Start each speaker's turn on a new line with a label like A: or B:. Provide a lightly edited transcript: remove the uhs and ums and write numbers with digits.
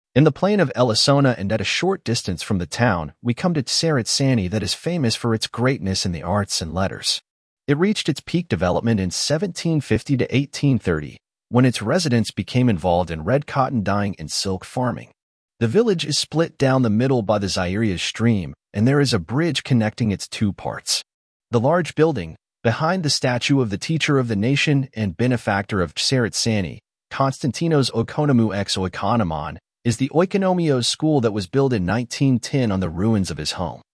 A: In the plain of Elisona and at a short distance from the town, we come to Tserettsani that is famous for its greatness in the arts and letters. It reached its peak development in 1750 to 1830, when its residents became involved in red cotton dyeing and silk farming. The village is split down the middle by the Zairiya stream, and there is a bridge connecting its two parts. The large building, behind the statue of the teacher of the nation and benefactor of Tserettsani, Konstantinos Oikonomou x Oikonomon, is the Oikonomios school that was built in 1910 on the ruins of his home.